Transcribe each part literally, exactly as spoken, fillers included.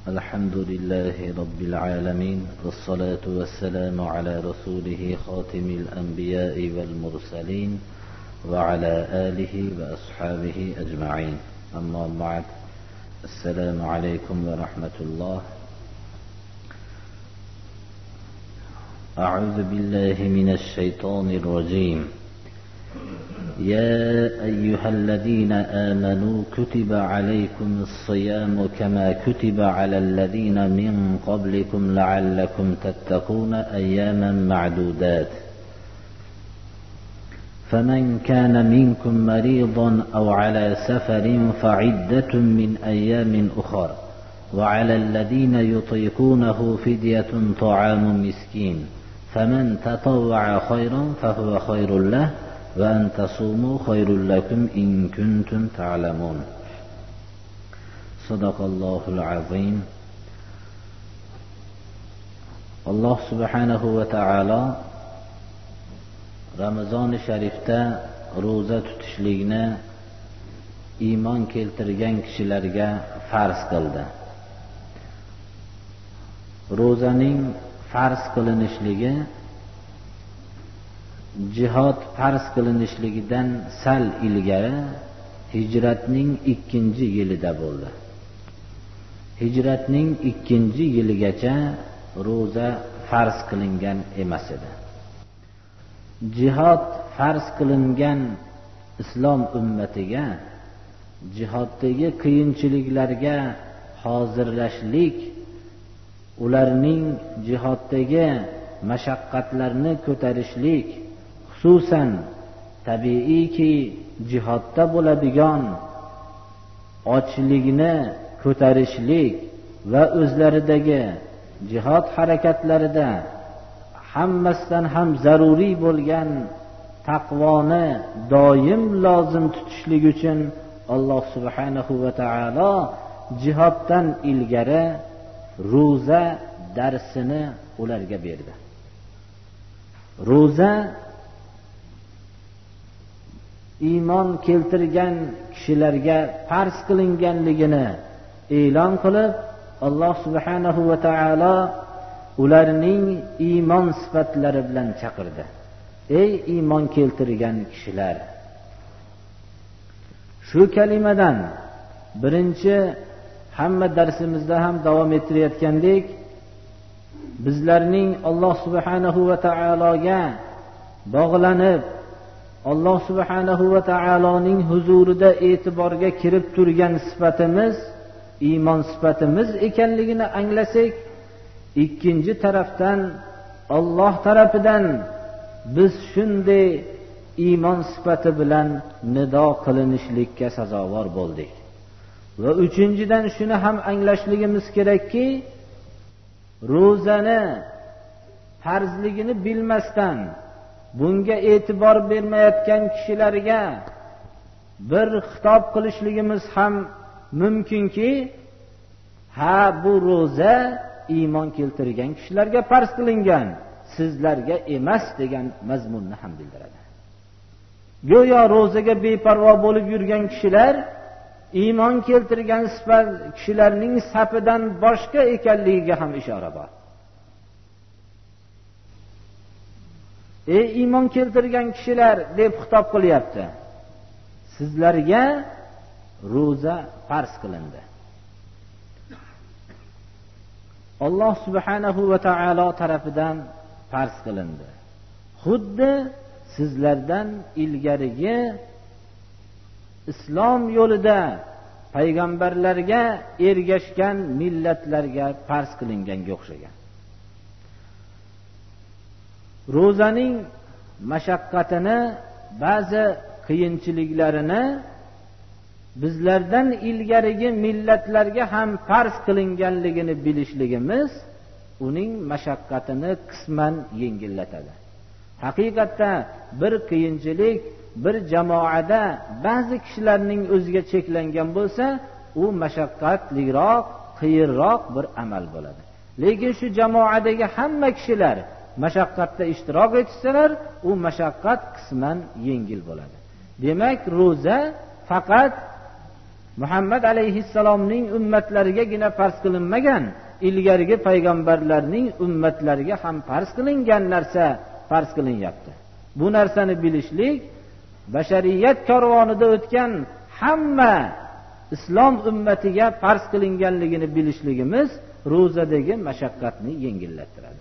الحمد لله رب العالمين، والصلاة والسلام على رسوله خاتم الأنبياء والمرسلين وعلى آله وأصحابه أجمعين. أما بعد، السلام عليكم ورحمة الله. أعوذ بالله من الشيطان الرجيم. يا أيها الذين آمنوا كتب عليكم الصيام كما كتب على الذين من قبلكم لعلكم تتقون أياما معدودات. فمن كان منكم مريضا أو على سفر فعدة من أيام أخر، وعلى الذين يطيقونه فدية طعام مسكين، فمن تطوع خيرا فهو خير له، وأن تصوموا خير لكم إن كنتم تعلمون. صدق الله العظيم. الله سبحانه وتعالى Ramazon sharifda ro'za tutishlikni iymon keltirgan kishilarga farz qildi. Ro'zaning farz qilinishligi jihod farz qilinishligidan sal ilgari hijratning ikkinchi yilida bo'ldi. Hijratning ikkinchi yiligacha ro'za farz qilingan emas edi. Jihod farz qilingan islom ummatiga jihoddagi qiyinchiliklarga hozirlashlik, ularning jihoddagi mashaqqatlarni ko'tarishlik, xususan tabiiyki jihodda bo'ladigan ochlikni ko'tarishlik va o'zlaridagi jihod harakatlarida hammasidan ham zaruriy bo'lgan taqvoni doim lozim tutishlik uchun Alloh subhanahu va taolo jihoddan ilgari ro'za darsini ularga berdi. Ro'za iymon keltirgan kishilarga farz qilinganligini e'lon qilib, Alloh subhanahu va taolo ularning iymon sifatlari bilan chaqirdi. Ey iymon keltirgan kishilar! Shu kalimadan birinchi hamma darsimizda ham davom ettirayotgandek, bizlarning Alloh subhanahu va taologa bog'lanib, Alloh subhanahu va taoloning huzurida e'tiborga kirib turgan sifatimiz iymon sifatimiz ekanligini anglasak, ikkinchi tarafdan Alloh tarafidan biz shunday iymon sifati bilan nido qilinishlikka sazovor bo'ldik. Va uchinchidan shuni ham anglashligimiz kerakki, ro'zani farzligini bilmasdan bunga e'tibor bermayotgan kishilarga bir xitob qilishligimiz ham mumkinki, ha bu ro'za iymon keltirgan kishilarga farz qilingan, sizlarga emas degan mazmunni ham bildiradi. Go'yo ro'zaga beparvo bo'lib yurgan kishilar iymon keltirgan sifat kishilarning safidan boshqa ekanligiga ham ishora bor. Ey iymon keltirgan kishilar deb xitob qilyapti. Sizlarga ro'za farz qilindi. Alloh subhanahu va taolo tarafidan farz qilindi. Xuddi sizlardan ilgarigi islom yo'lida payg'ambarlarga ergashgan millatlarga farz qilinganga o'xshagan. Ro'zaning mashaqqatini, ba'zi qiyinchiliklarini bizlardan ilgarigi millatlarga ham farz qilinganligini bilishligimiz uning mashaqqatini qisman yengillatadi. Haqiqatda bir qiyinchilik bir jamoada ba'zi kishilarning o'ziga cheklangan bo'lsa, u mashaqqatliroq, qiyinroq bir amal bo'ladi. Lekin shu jamoadagi hamma kishilar mashaqqatda ishtirok etsalar, u mashaqqat qisman yengil bo'ladi. Demak, ro'za faqat Muhammad alayhissalomning ummatlarigagina farz qilinmagan, ilgarigi payg'ambarlarning ummatlariga ham farz qilingan narsa farz qilinyapti. Bu narsani bilishlik bashariyat karvonida o'tgan hamma islom ummatiga farz qilinganligini bilishligimiz ro'zadagi mashaqqatni yengillattiradi.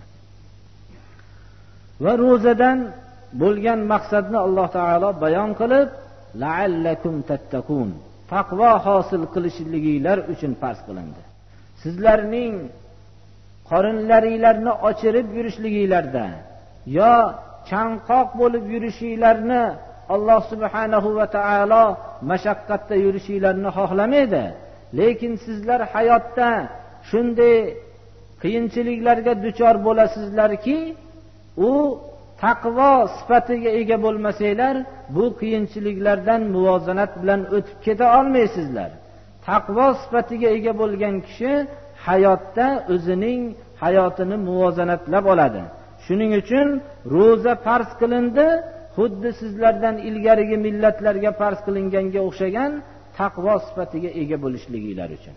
Va ro'zadan bo'lgan maqsadni Alloh taolo bayon qilib, la'allakum tattaqun, taqvo hosil qilishliginglar uchun farz qilindi. Sizlarning qorinlaringlarni ochirib yurishliginglarda yo chanqoq bo'lib yurishinglarni Alloh subhanahu va taolo mashaqqatda yurishinglarni xohlamaydi. Lekin sizlar hayotda shunday qiyinchiliklarga duchor bo'lasizlarki, u taqvo sifatiga ega bo'lmasanglar, bu qiyinchiliklardan muvozanat bilan o'tib keta olmaysizlar. Taqvo sifatiga ega bo'lgan kishi hayotda o'zining hayotini muvozanatlab oladi. Shuning uchun ro'za farz qilindi, xuddi sizlardan ilgarigi millatlarga farz qilinganga o'xshagan taqvo sifatiga ega bo'lishliginglar uchun.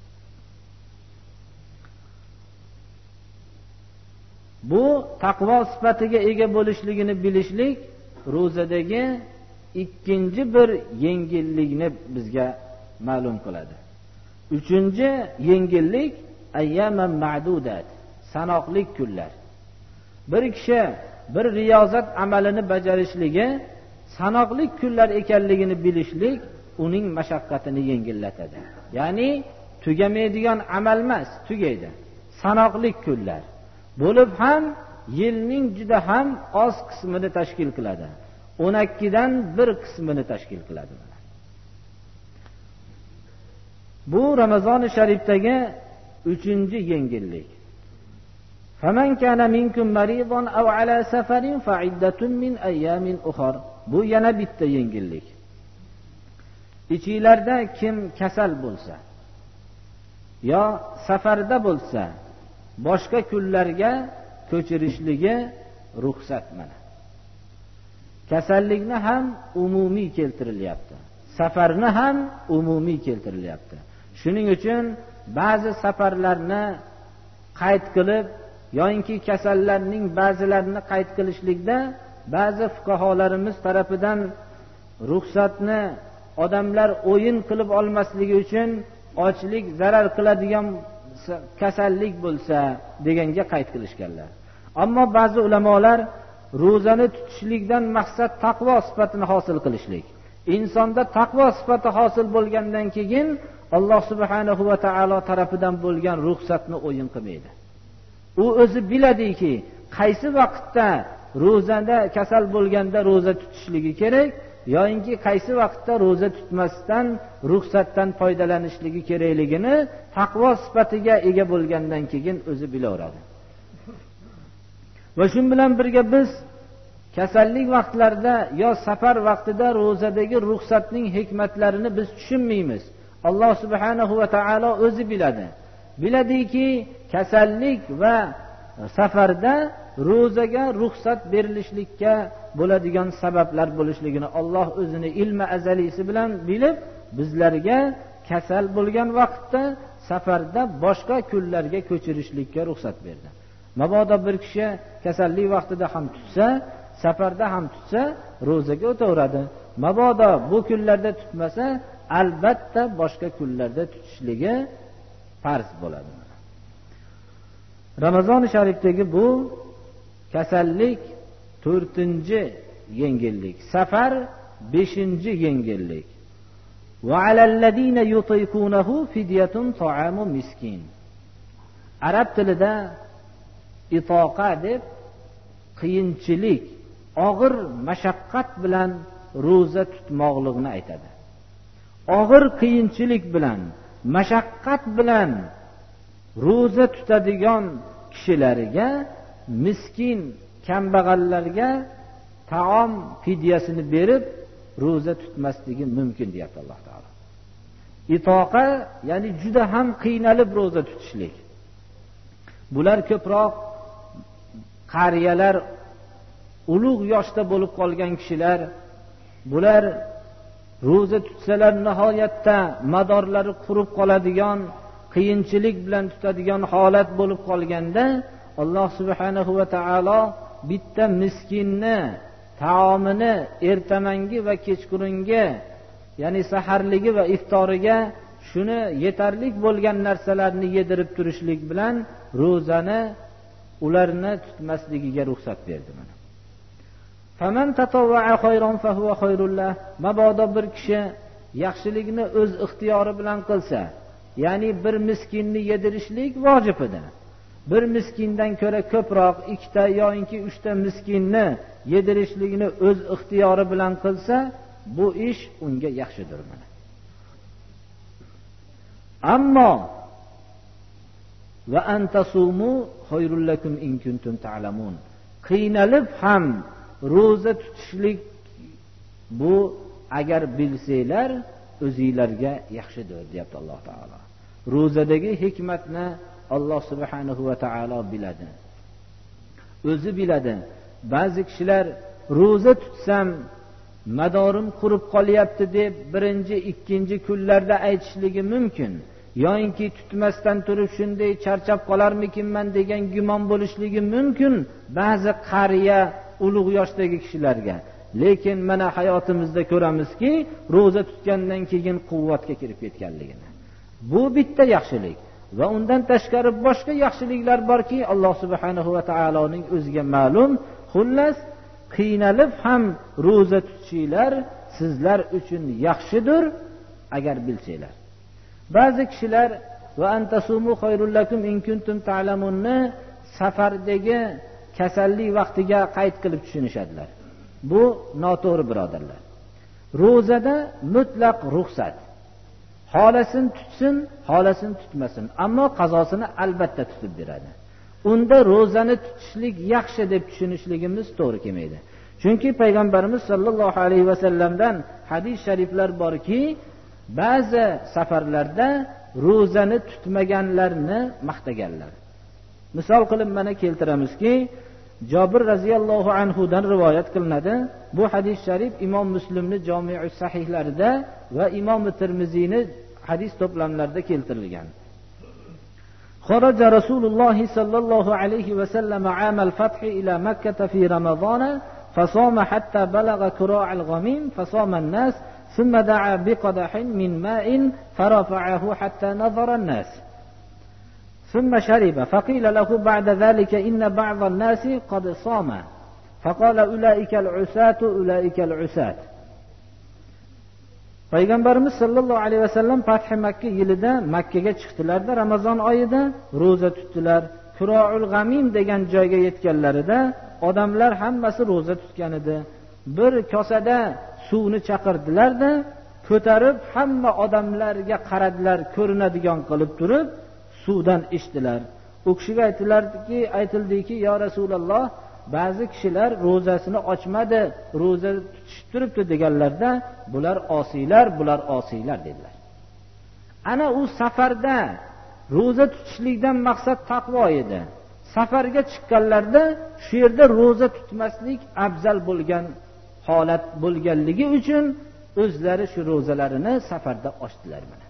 Bu taqvo sifatiga ega bo'lishligini bilishlik ro'zadagi ikkinchi bir yengillikni bizga ma'lum qiladi. Uchinchi yengillik ayyaman ma'dudat, sanoqli kunlar. Bir kishi bir riyozat amalini bajarishligi sanoqli kunlar ekanligini bilishlik uning mashaqqatini yengillatadi. Ya'ni tugamaydigan amal emas, tugaydi. Sanoqli kunlar bo'lib ham yilning juda ham oz qismini tashkil qiladi. o'n ikki dan bir qismini tashkil qiladi. Bu Ramazon sharifdagi uchinchi yengillik. Faman kana minkum maridan aw ala safarin fa'iddatun min ayyamin ukhra. Bu yana bitta yengillik. Ichinglarda kim kasal bo'lsa yo safarda bo'lsa, boshqa kunlarga ko'chirishligi ruxsat mana. Kasallikni ham umumiy keltirilyapti. Safarni ham umumiy keltirilyapti. Shuning uchun ba'zi safarlarni qayd qilib yoki kasallarning ba'zilarini qayd qilishlikda ba'zi fuqaholarimiz tarafidan ruxsatni odamlar o'yin qilib olmasligi uchun ochlik zarar qiladigan kasallik bo'lsa deganga qayd qilishganlar. Ammo ba'zi ulamolar ro'zani tutishlikdan maqsad taqvo sifatini hosil qilishlik. Insonda taqvo sifati hosil bo'lgandan keyin Alloh subhanahu va taolo tarafidan bo'lgan ruxsatni o'yin qilmaydi. U o'zi biladiki, qaysi vaqtda ro'zada kasal bo'lganda ro'za tutishligi kerak, yoki qaysi vaqtda ro'za tutmasdan ruxsatdan foydalanishligi kerakligini taqvo sifatiga ega bo'lgandan keyin o'zi bilaveradi. Va shun bilan birga biz kasallik vaqtlarida yo safar vaqtida ro'zadagi ruxsatning hikmatlarini biz tushunmaymiz. Alloh subhanahu va taolo o'zi biladi. Biladiki, kasallik va safarda ro'zaga ruxsat berilishlikka bo'ladigan sabablar bo'lishligini Alloh o'zini ilmi azalisi bilan bilib, bizlarga kasal bo'lgan vaqtda safarda boshqa kunlarga ko'chirishlikka ruxsat berdi. Mabodo bir kishi kasallik vaqtida ham tutsa, safarda ham tutsa, ro'zaga o'taveradi. Mabodo bu kunlarda tutmasa, albatta boshqa kunlarda tutishligi farz bo'ladi. Ramazon sharifdagi bu kasallik to'rtinchi yengillik, safar beshinchi yengillik. Va alallazina yutiqunahu fidyatun ta'amu miskin. Arab tilida itoqa deb qiyinchilik, og'ir mashaqqat bilan ro'za tutmoqligini aytadi. Og'ir qiyinchilik bilan, mashaqqat bilan ro'za tutadigan kishilarga, miskin kambag'allarga taom fidyasini berib ro'za tutmasligi mumkin deyapti Alloh taolo. Itoqa ya'ni juda ham qiynalib ro'za tutishlik. Bular ko'proq qariyalar, ulug' yoshda bo'lib qolgan kishilar, bular ro'za tutsalar nihoyatda madorlari qurib qoladigan, qiyinchilik bilan tutadigan holat bo'lib qolganda, Alloh subhanahu va taolo bitta miskinni taomini ertamangi va kechqurungi, ya'ni saharligi va iftoriga shuni yetarlik bo'lgan narsalarni yedirib turishlik bilan ro'zani ularni tutmasligiga ruxsat berdi. Mana faman tatawwa'a khayran fa huwa khayrul lah. Mabodo bir kishi yaxshilikni o'z ixtiyori bilan qilsa, ya'ni bir miskinni yedirishlik vojib edi. Bir miskindan ko'ra ko'proq ikkita yoki uchta miskinni yedirishlikni o'z ixtiyori bilan qilsa, bu ish unga yaxshidir. Mana ammo va antasumu khayrul lakum in kuntum ta'lamun. Qiynalib ham ro'za tutishlik bu agar bilsanglar o'zingizlarga yaxshidir, deyapti Alloh taolo. Ro'zadagi hikmatni Alloh subhanahu va taolo biladi. O'zi biladi. Ba'zi kishilar ro'za tutsam madorim qurib qolyapti deb birinchi, ikkinchi kunlarda aytishligi mumkin. Yo'inki tutmasdan turib shunday charchab qolarmikinman degan gumon bo'lishligi mumkin ba'zi qariya, ulug' yoshdagi kishilarga. Lekin mana hayotimizda ko'ramizki, ro'za tutgandan keyin quvvatga kirib ketganligini. Bu bitta yaxshilik. Va undan tashqari boshqa yaxshiliklar borki, Alloh subhanahu va taoloning o'ziga ma'lum. Xullas, qiynalib ham ro'za tutishinglar sizlar uchun yaxshidir agar bilsanglar. Ba'zi kishilar va antasumu khayrul lakum in kuntum ta'lamunni safardagi kasallik vaqtiga qayd qilib tushunishadilar. Bu noto'g'ri birodarlar. Ro'zada mutlaq ruxsat. Holasin tutsin, holasin tutmasin, ammo qazosini albatta tutib beradi. Unda ro'zani tutishlik yaxshi deb tushunishligimiz to'g'ri kelmaydi. Chunki payg'ambarimiz sollallohu alayhi va sallamdan hadis shariflar borki, ba'zi safarlarda ro'zani tutmaganlarni maqtaganlar. Misol qilib mana keltiramizki, Jabir radhiyallohu anhu dan rivoyat qilinadi. Bu hadis sharif Imom Muslimning Jami'us Sahihlarida va Imom Tirmiziyning hadis to'plamlarida keltirilgan. خرج رسول الله صلى الله عليه وسلم عام الفتح إلى مكة في رمضان فصام حتى بلغ كراع الغميم فصام الناس ثم دعا بقدح من ماء فرفعه حتى نظر الناس ثم شرب فقيل له بعد ذلك إن بعض الناس قد صام فقال أولئك العساة أولئك العساة. Payg'ambarimiz sollallohu alayhi vasallam Fath Makka yilida Makkaga chiqdilarda, Ramazon oyida ro'za tutdilar. Kuroul G'amim degan joyga yetganlarida odamlar hammasi ro'za tutgan edi. Bir kosada suvni chaqirdilar-da, ko'tarib hamma odamlarga qaradilar, ko'rinadigan qilib turib suvdan ichdilar. U kishiga aytdilarki, aytildiki, "Ya Rasululloh, ba'zi kishilar ro'zasini ochmadi, ro'za tutishib turibdi" deganlarda, "Bular osiylar, bular osiylar" dedilar. Ana u safarda ro'za tutishlikdan maqsad taqvo edi. Safarga chiqqanlarda shu yerda ro'za tutmaslik afzal bo'lgan holat bo'lganligi uchun o'zlari shu ro'zalarini safarda ochdilar. Mana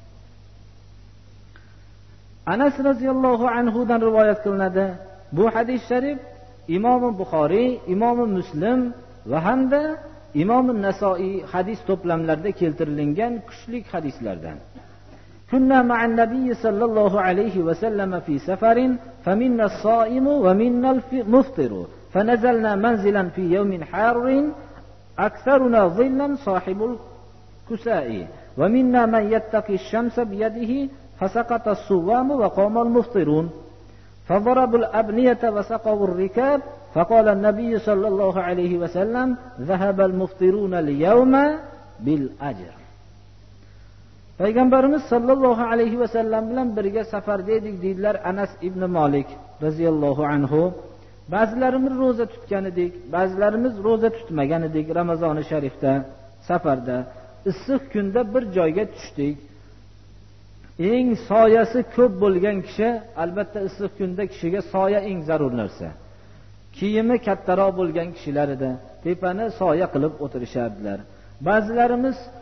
Anas radhiyallohu anhu dan rivoyat qilinadi. Bu hadis sharif Imom Buxoriy, Imom Muslim va hamda Imom Nasoiy hadis to'plamlarida keltirilgan kuchli hadislardan. Kunna ma'an nabiy sallallohu alayhi va sallam fi safarin faminna as-sa'imu wa minna al-muftiru fanazalna manzilan fi yawmin harin aktharuna dhillan sahibul kusa'i wa minna man yattaqi ash-shamsa bi yadihi fasaqata as-suwamu wa qama al-muftirun فضربوا الأبنية وسقوا الركاب فقال النبي صلى الله عليه وسلم ذهب المفطرون اليوم بالأجر. Payg'ambarimiz sollallohu alayhi va sallam bilan birga safarda edik deydilar Anas ibn Malik radhiyallohu anhu. Ba'zilarimiz ro'za tutgan edik, ba'zilarimiz ro'za tutmagan edik. Ramazoni sharifda safarda issiq kunda bir joyga tushdik. Eng soyasi ko'p bo'lgan kishi, albatta issiq kunda kishiga soya eng zarur narsa. Kiyimi kattaroq bo'lgan kishilar edi, tepani soya qilib o'tirishardilar. Ba'zilarimiz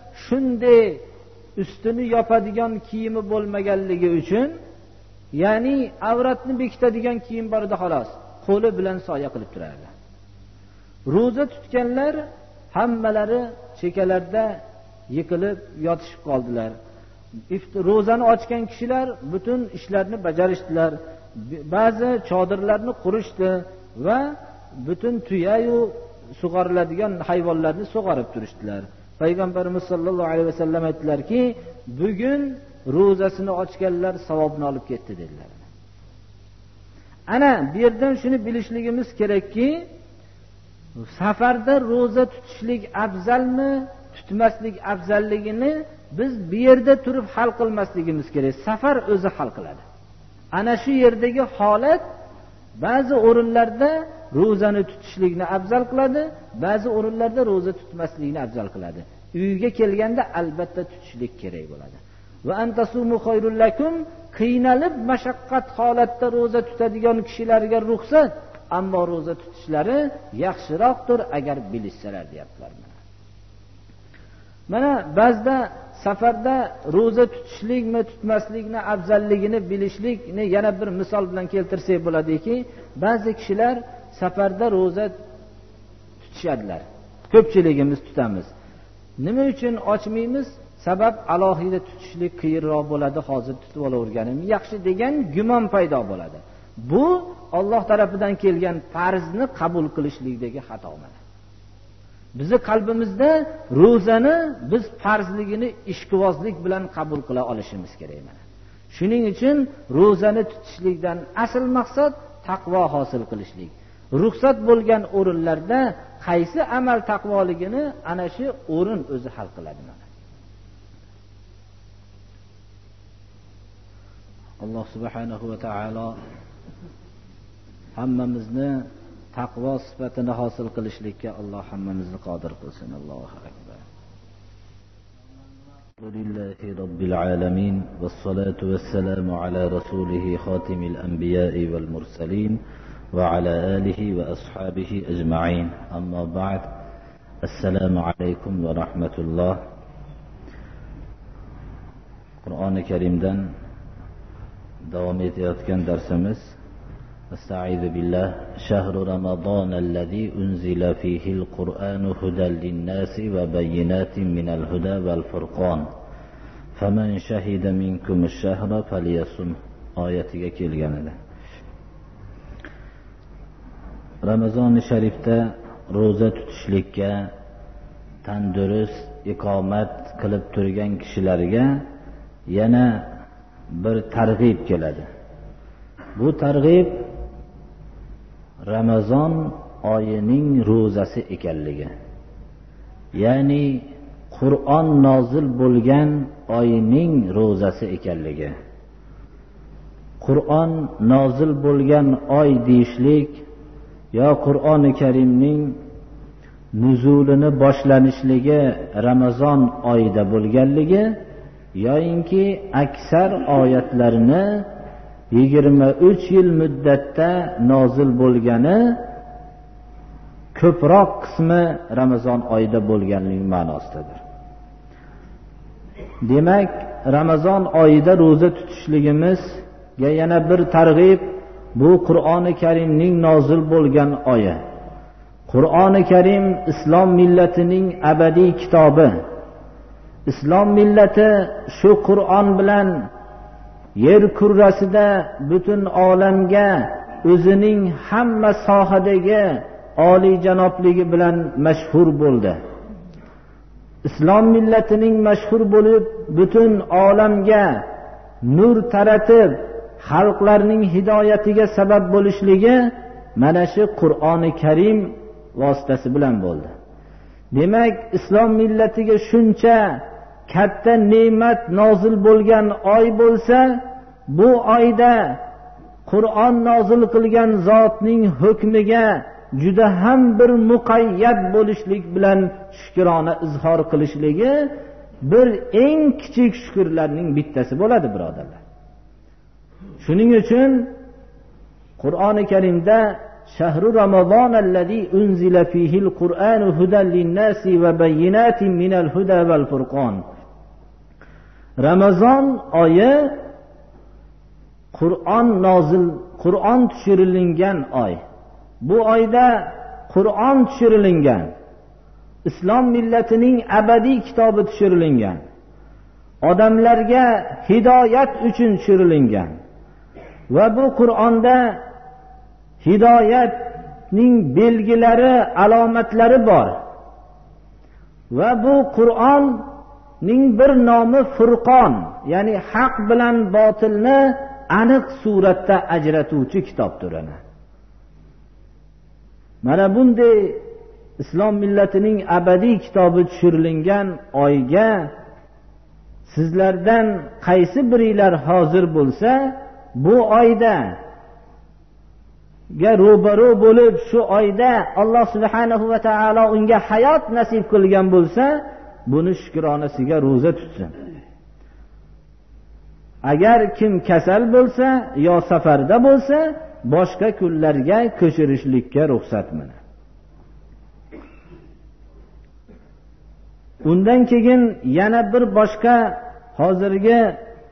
shunday ustini yopadigan kiyimi bo'lmaganligi uchun, ya'ni avratni bekitadigan kiyim bor edi xolos, qo'li bilan soya qilib turardi. Ro'za tutganlar hammalari chekalarda yiqilib yotishib qoldilar. Ro'zani ochgan kishilar butun ishlarni bajarishdilar. Ba'zi chodirlarni qurishdi va butun tuyayu sug'oriladigan hayvonlarni sug'orib turishdilar. Payg'ambarimiz sollallohu alayhi vasallam aytdilarki, bugun ro'zasini ochganlar savobni olib ketdi dedilar. Ana bu yerdan shuni bilishligimiz kerakki, safarda ro'za tutishlik afzalmi, tutmaslik afzalligini biz bu yerda turib hal qilmasligimiz kerak. Safar o'zi hal qiladi. Ana shu yerdagi holat ba'zi o'rinlarda ro'zani tutishlikni afzal qiladi, ba'zi o'rinlarda ro'za tutmaslikni afzal qiladi. Uyga kelganda albatta tutishlik kerak bo'ladi. Va antasumu khayrul lakum, qiynalib mashaqqat holatda ro'za tutadigan kishilarga ruxsat, ammo ro'za tutishlari yaxshiroqdir agar bilishsalar deyaptilar. Mana ba'zida safarda ro'za tutishlikmi, tutmaslikni afzalligini bilishlikni yana bir misol bilan keltirsak bo'ladiki, ba'zi kishilar safarda ro'za tutishadilar. Ko'pchiligimiz tutamiz. Nima uchun ochmaymiz? Sabab alohida tutishlik qiyinroq bo'ladi, hozir tutib olaverganim yaxshi degan gumon paydo bo'ladi. Bu Alloh tarafidan kelgan farzni qabul qilishlikdagi xato mana. Bizi qalbimizda ro'zani biz farzligini ishqibozlik bilan qabul qila olishimiz kerak mana. Shuning uchun ro'zani tutishlikdan asl maqsad taqvo hosil qilishlik. Ruxsat bo'lgan o'rinlarda qaysi amal taqvoligini ana shu o'rin o'zi hal qiladi mana. Alloh subhanahu va taolo hammamizni taqvo sifatini hosil qilishlikka Alloh hammamizni qodir qilsin. Allohu akbar. Alhamdulillahi robbil alamin vassalatu vassalamu ala rasulih khatimil anbiya'i wal mursalin va ala alihi va ashabihi ajma'in. Amma ba'd. Assalomu alaykum va rahmatulloh. Qur'oni Karimdan davom etayotgan darsimiz Estaizu billah. Shahru Ramazan allazi unzila fihi al-Qur'anu hudan lin-nasi va bayyinatin minal huda wal furqon. Faman shahida minkum ash-shahra falyasum oyatiga kelgan edi. Ramazon sharifda ro'za tutishlikka tandurust iqomat qilib turgan kishilarga yana bir targ'ib keladi. Bu targ'ib Ramazon oyining ro'zasi ekanligi. Ya'ni Qur'on nozil bo'lgan oyining ro'zasi ekanligi. Qur'on nozil bo'lgan oy deyishlik yo Qur'oni Karimning nuzulini boshlanishligi Ramazon oyida bo'lganligi yoyinki aksar oyatlarini yigirma uch yil muddatda nozil bo'lgani ko'proq qismi Ramazon oyida bo'lganligi ma'nosidadir. Demak, Ramazon oyida ro'za tutishligimizga yana bir targ'ib bu Qur'oni Karimning nozil bo'lgan oyi. Qur'oni Karim islom millatining abadiy kitobi. Islom millati shu Qur'on bilan yer kurrasida butun olamga o'zining hamma sohadagi oliy janobligi bilan mashhur bo'ldi. Islom millatining mashhur bo'lib butun olamga nur taratib xalqlarning hidoyatiga sabab bo'lishligi mana shu Qur'oni Karim vositasi bilan bo'ldi. Demak, islom millatiga shuncha katta ne'mat nozil bo'lgan oy bo'lsa, bu oyda Qur'on nozil qilgan zotning hukmiga juda ham bir muqayyat bo'lishlik bilan shukrona izhor qilishligi bir eng kichik shukrlarning bittasi bo'ladi, birodarlar. Shuning uchun Qur'oni Karimda شهر رمضان الذي أنزل فيه القرآن هدى للناس وبينات من الهدى والفرقان. Ramazon oyi Qur'on nozil, Qur'on tushirilgan oy. Bu oyda Qur'on tushirilgan. Islom millatining abadiy kitobi tushirilgan. Odamlarga hidoyat uchun tushirilgan. Va bu Qur'onda hidoyatning belgilari, alomatlari bor. Va bu Qur'onning bir nomi Furqon, ya'ni haq bilan botilni aniq suratda ajratuvchi kitobdir ana. Mana bunday islom millatining abadiy kitobi tushirilgan oyga sizlardan qaysi biringlar hozir bo'lsa, bu oyda ga ro'baro bo'lib shu oyda Alloh subhanahu va taolo unga hayot nasib qilgan bo'lsa, buni shukronasiga roza tutsin. Agar kim kasal bo'lsa yo safarda bo'lsa, boshqa kunlarga ko'chirishlikka ruxsat mana. Undan keyin yana bir boshqa hozirgi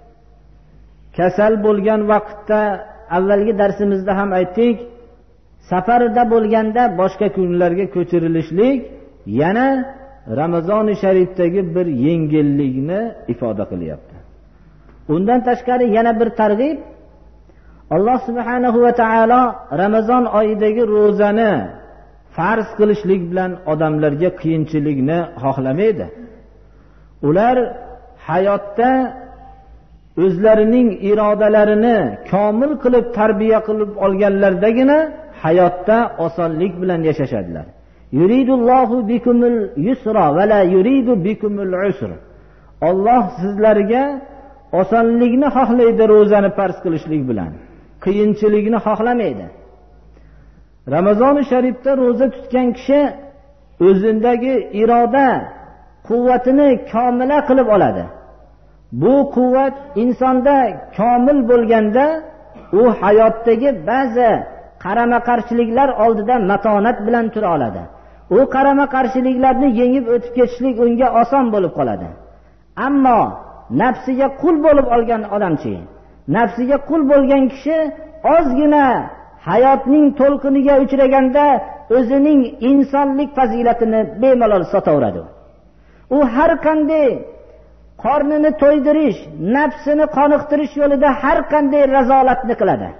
kasal bo'lgan vaqtda avvalgi darsimizda ham aytdik, safarda bo'lganda boshqa kunlarga ko'chirilishlik yana Ramazon-i Sharifdagi bir yengillikni ifoda qilyapti. Undan tashqari yana bir targ'ib, Alloh subhanahu va taolo Ramazon oyidagi ro'zani farz qilishlik bilan odamlarga qiyinchilikni xohlamaydi. Ular hayotda o'zlarining irodalarini komil qilib tarbiya qilib olganlardagina hayotda osonlik bilan yashashadilar. Yuridullohu bikumul yusra va la yuridu bikumul usra. Alloh sizlarga osonlikni xohlaydi ro'zani farz qilishlik bilan. Qiyinchilikni xohlamaydi. Ramazon-i Sharifda ro'za tutgan kishi o'zindagi iroda quvvatini komila qilib oladi. Bu quvvat insonda komil bo'lganda u hayotdagi ba'zi qarama-qarshiliklar oldida matonat bilan tura oladi. U qarama-qarshiliklarni yengib o'tib ketishlik unga oson bo'lib qoladi. Ammo nafsiga qul bo'lib olgan odamchi, nafsiga qul bo'lgan kishi ozgina hayotning to'lqiniga uchraganda o'zining insonlik fazilatini bemalol sotaveradi. U har qanday qornini to'ydirish, nafsini qoniqtirish yo'lida har qanday razolatni qiladi.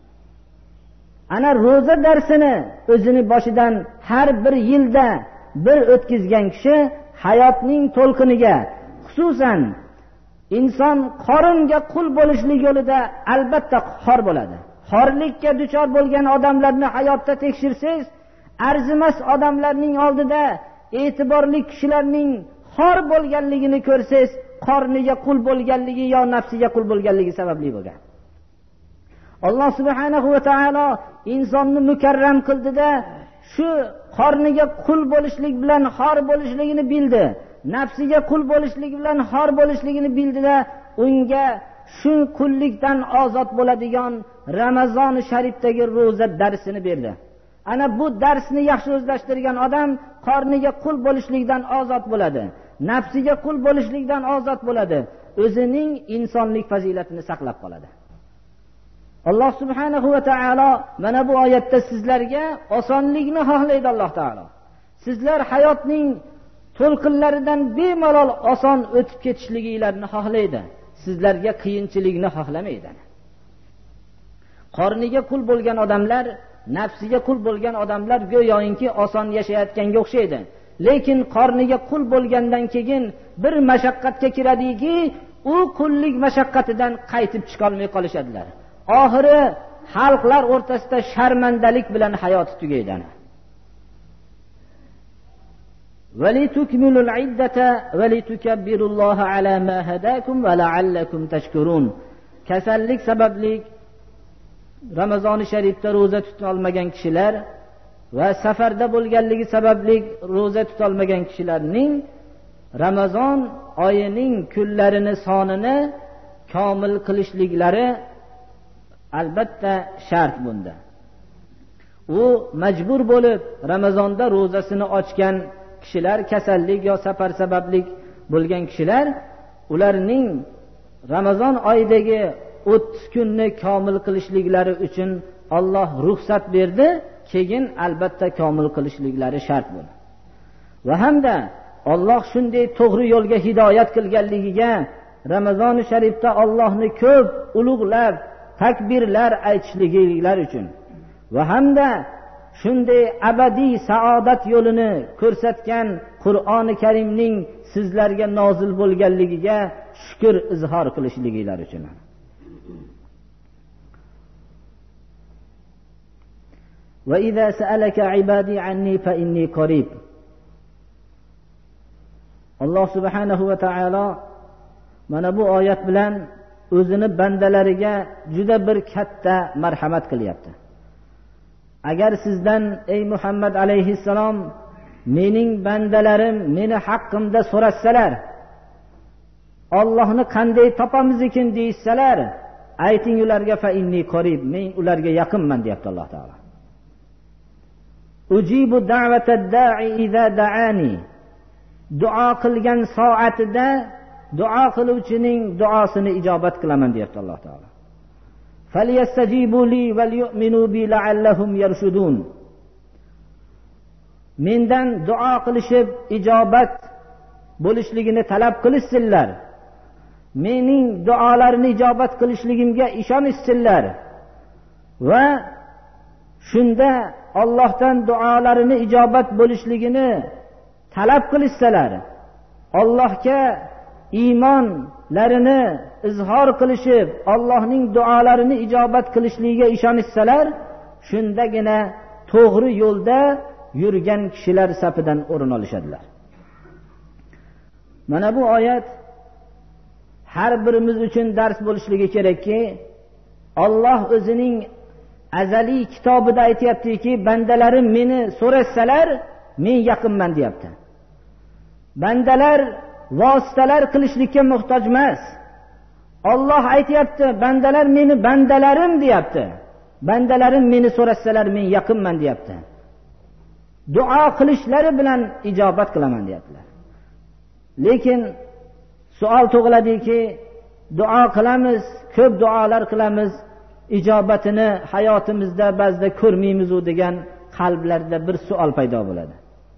Ana ro'za darsini o'zini boshidan har bir yilda bir o'tkazgan kishi hayotning to'lqiniga, xususan inson qoringa qul bo'lishlik yo'lida albatta xor bo'ladi. Xorlikka duchor bo'lgan odamlarni hayotda tekshirsangiz, arzimas odamlarning oldida e'tiborli kishilarning xor bo'lganligini ko'rsangiz, qorniga qul bo'lganligi yo nafsiga qul bo'lganligi sababli bo'lgan. Alloh subhanahu va taolo insonni mukarram qildida shu qorniga qul bo'lishlik bilan xor bo'lishligini bildi. Nafsiga qul bo'lishlik bilan xor bo'lishligini bildida unga shu qullikdan ozod bo'ladigan Ramazon-i Sharifdagi ro'za darsini berdi. Ana bu darsni yaxshi o'zlashtirgan odam qorniga qul bo'lishlikdan ozod bo'ladi. Nafsiga qul bo'lishlikdan ozod bo'ladi. O'zining insonlik fazilatini saqlab qoladi. Alloh subhanahu va taolo mana bu oyatda sizlarga osonlikni xohlaydi. Alloh taolo sizlar hayotning to'lqinlaridan bemalol oson o'tib ketishligingizni xohlaydi. Sizlarga qiyinchilikni xohlamaydi. Qorniga qul bo'lgan odamlar, nafsiga qul bo'lgan odamlar go'yoki oson yashayotganga o'xshaydi. Lekin qorniga qul bo'lgandan keyin bir mashaqqatga kiradiki, u qullik mashaqqatidan qaytib chiqa olmay qolishadilar. Oxiri xalqlar o'rtasida sharmandalik bilan hayoti tugaydi. وَلِتُكْمِلُوا الْعِدَّةَ وَلِتُكَبِّرُوا اللَّهَ عَلَى مَا هَدَاكُمْ وَلَعَلَّكُمْ تَشْكُرُونَ. Kasallik sababli Ramazon-i Sharifda roza tuta olmagan kishilar va safarda bo'lganligi sababli roza tuta olmagan kishilarning Ramazon oyining kunlarini sonini komil qilishliklari albatta shart bunda. u majbur bo'lib Ramazonda ro'zasini ochgan kishilar, kasallik yo safar sababli bo'lgan kishilar, ularning Ramazon oyidagi o'ttiz kunni komil qilishliklari uchun Alloh ruxsat berdi, keyin albatta komil qilishliklari shart bo'ldi. Va hamda Alloh shunday to'g'ri yo'lga hidoyat qilganligiga Ramazon-i Sharifda Allohni ko'p ulug'lab takbirlar aytishligilar uchun va hamda shunday abadiy saodat yo'lini ko'rsatgan Qur'oni Karimning sizlarga nozil bo'lganligiga shukr izhor qilishligilar uchun. Va idza sa'alaka ibadi anni fa inni qarib. Alloh subhanahu va taolo mana bu oyat bilan o'zini bandalariga juda bir katta marhamat qilyapti. Agar sizdan ey Muhammad alayhissalom mening bandalarim meni haqqimda so'rasalar, Allohni qanday topamiz ekan deysalar, ayting ularga fa inni qarib, men ularga yaqinman deyapti Alloh taolo. Ujibu da'vatad da'i idza da'ani. Duo qilgan soatida duo qiluvchining duosini ijobat qilaman deyapti Alloh taolo. Falyastajibu li val yu'minu bi la'allahum yarshudun. Mendan duo qilishib ijobat bo'lishligini talab qilishsinlar. Mening duolarimni ijobat qilishligimga ishonishsinlar va shunda Allohdan duolarini ijobat bo'lishligini talab qilishsalar, Allohga iymonlarini izhor qilishib, Allohning duolarini ijobat qilishligiga ishonishsalar, shundagina to'g'ri yo'lda yurgan kishilar safidan o'rin olishadilar. Mana bu oyat har birimiz uchun dars bo'lishligi kerakki, Alloh o'zining azaliy kitobida aytayaptiki, bandalarim meni so'rasalar, men yaqinman deyapti. Bandalar vositalar qilishlikka muhtoj emas. Alloh aytayapti, bandalar meni bandalarim deyapti. Bandalarim meni so'rasalar men yaqinman deyapti. Duo qilishlari bilan ijobat qilaman deyaptilar. Lekin savol tug'iladiki, duo qilamiz, ko'p duolar qilamiz, ijobatini hayotimizda ba'zida ko'rmaymiz u degan qalblarda bir savol paydo bo'ladi.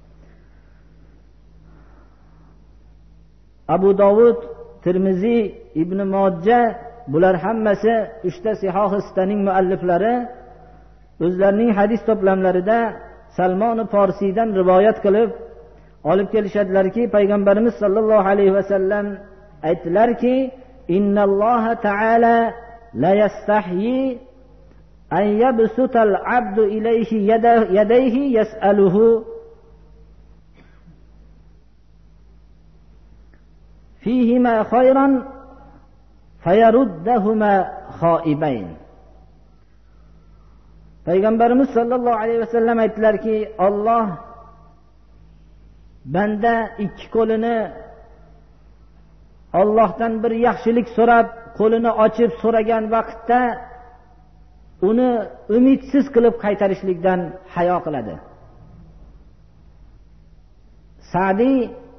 Abu Dovud, Tirmiziy, Ibn Majah bular hammasi uchta Sahih Sittaning mualliflari o'zlarining hadis to'plamlarida Salmon Forsiydan rivoyat qilib olib kelishadilarki, payg'ambarimiz sollallohu alayhi vasallam aytdilarki, innalloha ta'ala la yastahyi an yabsutal abdu ilayhi yadayhi yas'aluhu fihima khayran fayaruddahuma khaibain. Payg'ambarimiz sollallohu alayhi vasallam aytdilarki, Alloh banda ikki qo'lini Allohdan bir yaxshilik so'rab, qo'lini ochib so'ragan vaqtda uni umidsiz qilib qaytarishlikdan hayo qiladi. Sa'di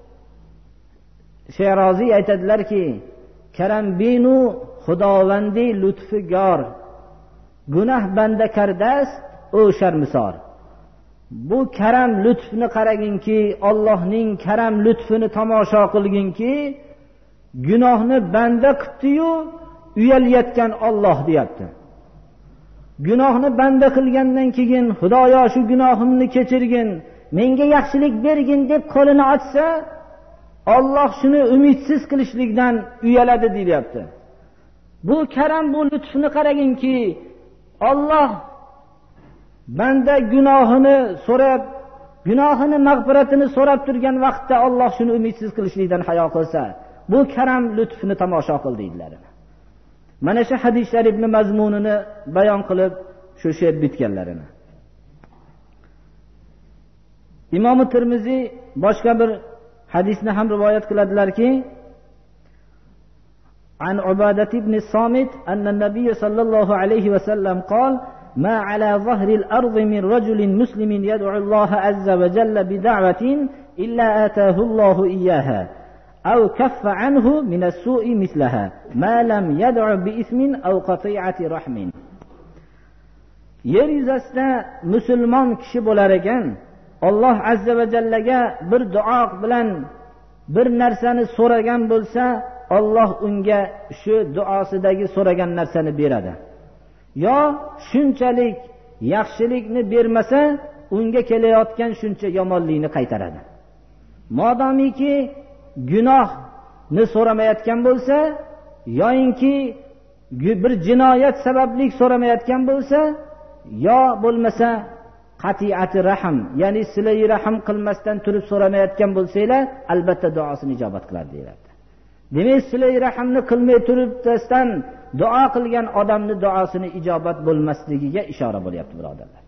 Sheroziy aytadilarki, karam binu xudovandi lutfigor, gunoh banda kardast o sharmisor. Bu karam lutfni qaraginki, Allohning karam lutfini tomosha qilginki, gunohni banda qildi-yu, uyalayotgan Alloh deyapti. Gunohni banda qilgandan keyin, Xudoyo shu gunohimni kechirgin, menga yaxshilik bergin deb qo'lini ochsa, Alloh shuni umidsiz qilishlikdan uyaladi deyapti. Bu karam, bu lutfni qaraginki, Alloh banda gunohini so'rab, gunohini mag'firatini so'rab turgan vaqtda Alloh shuni umidsiz qilishlikdan hayo qilsa, bu karam lutfni tomosha qil deydilar. Mana shu hadis sharifni mazmunini bayon qilib shu she'r bitganlarini. Imom Tirmiziy boshqa bir hadisni ham rivoyat qiladilarki, an Ubadat ibn Samit anna Nabiy sallallohu alayhi va sallam qol ما على ظهر الأرض من رجل مسلم يدعو الله عز وجل بدعوة إلا آتاه الله إياها أو كف عنه من السوء مثلها ما لم يدع بإثم أو قطيعة رحم. yer yuzasida musulmon kishi bo'lar ekan, Alloh azza va jallaga bir duo bilan bir narsani so'ragan bo'lsa, Alloh unga shu duosidagi so'ragan narsani beradi. Yo shunchalik yaxshilikni bermasa, unga kelayotgan shuncha yomonlikni qaytaradi. Modomiki gunohni so'ramayotgan bo'lsa, yoyinki bir jinoyat sababli so'ramayotgan bo'lsa, yo bo'lmasa qati'ati rahm, ya'ni silay rahm qilmasdan turib so'ramayotgan bo'lsanglar, albatta duosini ijobat qiladi deyiladi. Demak, silay rahmni qilmay turibdan duo qilgan odamni duosini ijobat bo'lmasligiga ishora bo'lyapti, birodarlar.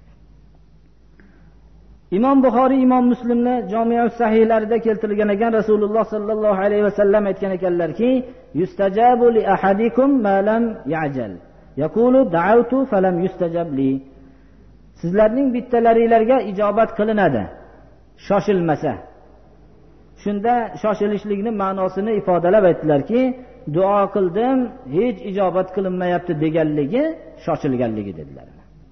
Imom Buxoriy, Imom Muslimni Jami'us Sahihlarida keltirilgan ekan, Rasululloh sallallohu alayhi vasallam aytgan ekanlarki, yustajabu li ahadikum ma lam ya'jal. Yaqulu da'awtu falam yustajab li. Sizlarning bittalaringlarga ijobat qilinadi, shoshilmasa. Shunda shoshilishlikning ma'nosini ifodalab aytdilarki, duo qildim, hech ijobat qilinmayapti deganligi shoshilganligi dedilar.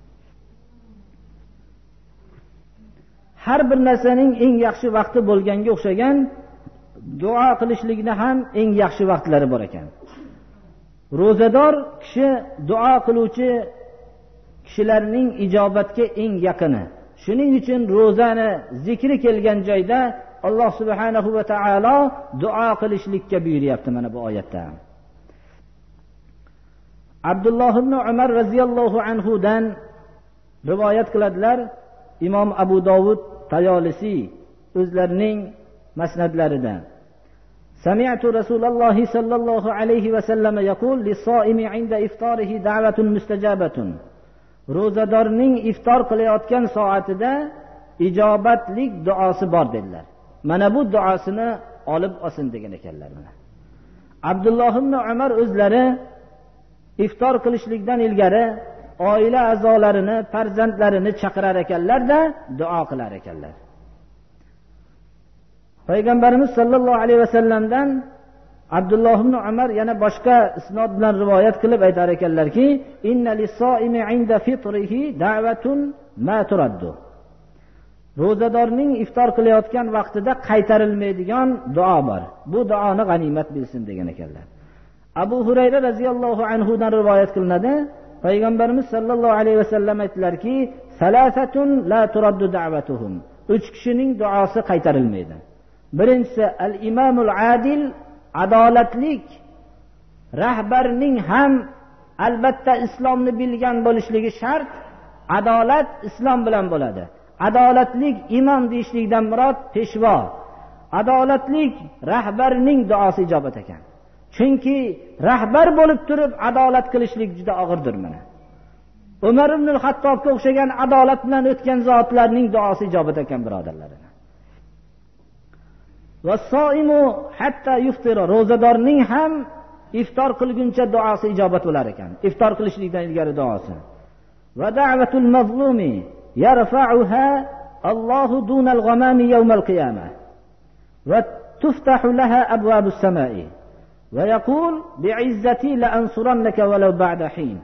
Har bir narsaning eng yaxshi vaqti bo'lganga o'xshagan, duo qilishlikni ham eng yaxshi vaqtlari bor ekan. Ro'zador kishi duo qiluvchi kishilarning ijobatga eng yaqini. Shuning uchun ro'zani zikri kelgan joyda Alloh subhanahu va taolo duo qilishlikka buyuryapti mana bu oyatda. Abdulloh ibn Umar radhiyallohu anhu dan rivoyat qiladilar. Imom Abu Dovud Tayolisi o'zlarining masnadlarida. Sami'tu Rasululloh sallallohu alayhi va sallam yaqul lis-so'imi 'inda iftarihi da'vatun mustajabatun. Ro'zadorning iftor qilayotgan soatida ijobatlik duosi bor dedilar. Mana bu duosini olib olsin degan ekanlar. Abdulloh ibn Umar o'zlari iftor qilishlikdan ilgari oila a'zolarini, farzandlarini chaqirar ekanlar-da, duo qilar ekanlar. Payg'ambarimiz sallallohu alayhi vasallamdan Abdulloh ibn Umar yana boshqa isnod bilan rivoyat qilib aytar ekanlarki, inna lis-so'imi 'inda fitrihi da'vatun ma turaddu. Ro'zadorning iftor qilayotgan vaqtida qaytarilmaydigan duo bor. Bu duoni g'animat bilsin degan ekanlar. Abu Hurayra radhiyallohu anhu dan rivoyat qilinadi. Payg'ambarimiz sallallohu alayhi vasallam aytdilarki, salasatun la turaddu da'vatuhum. Uch kishining duosi qaytarilmaydi. Birinchisi al-imamul adil, adolatlik rahbarning ham albatta islomni bilgan bo'lishligi shart. Adolat islom bilan bo'ladi. Adolatlik imom deyishlikdan murod peshvo. Adolatlik rahbarning duosi ijobat ekan. Chunki rahbar bo'lib turib adolat qilishlik juda og'irdir mana. Umar ibn al-Xattobga o'xshagan adolat bilan o'tgan zotlarning duosi ijobat ekan, birodarlar. Va-so'imu hatta yuftira. Ro'zadorning ham iftor qilguncha duosi ijobat bo'lar ekan. Iftor qilishlikdan ilgari duosi. Va da'vatul mazlumi yarfa'uha Allohu dunal ghamami yawmal qiyamah. Va tuftahu laha abwabus samai. Va yaqul bi'izzati la ansurannaka walau ba'da hin.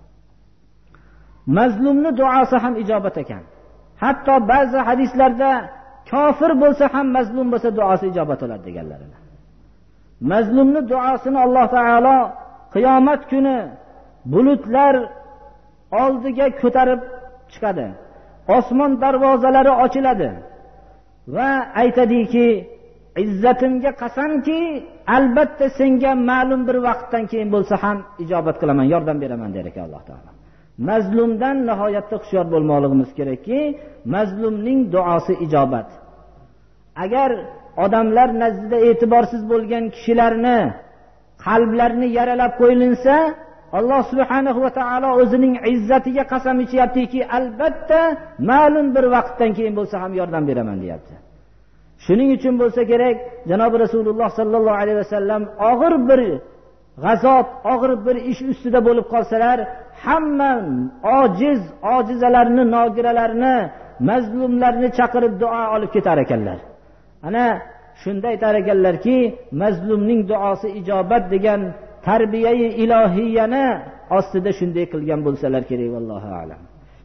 Mazlumni duosi ham ijobat ekan. Hatto ba'zi hadislarda kofir bo'lsa ham mazlum bo'lsa duosi ijobat bo'ladi deganlar. Mazlumni duosini Alloh taolo qiyomat kuni bulutlar oldiga ko'tarib chiqadi. Osmon darvozalari ochiladi va aytadiki, izzatimga qasamki, albatta senga ma'lum bir vaqtdan keyin bo'lsa ham ijobat qilaman, yordam beraman der ekan Alloh taolo. Mazlumdan nihoyatda hushyor bo'lmoqligimiz kerakki, mazlumning duosi ijobat. Agar odamlar nazdida e'tiborsiz bo'lgan kishilarni qalblarini yaralab qo'yilinsa, Alloh subhanahu va taolo o'zining izzatiga qasam ichyaptiki, albatta ma'lum bir vaqtdan keyin bo'lsa ham yordam beraman deyapti. Shuning uchun bo'lsa kerak, janob Rasululloh sallallohu alayhi vasallam og'ir bir g'azot, og'ir bir ish ustida bo'lib qolsalar, hamma ojiz, ojizalarni, nogiralarni, mazlumlarni chaqirib duo olib ketar ekanlar. Ana shunda aytar ekanlarki, mazlumning duosi ijobat degan tarbiyai ilohiyani ostida shunday qilgan bo'lsalar kerak, vallohu a'lam.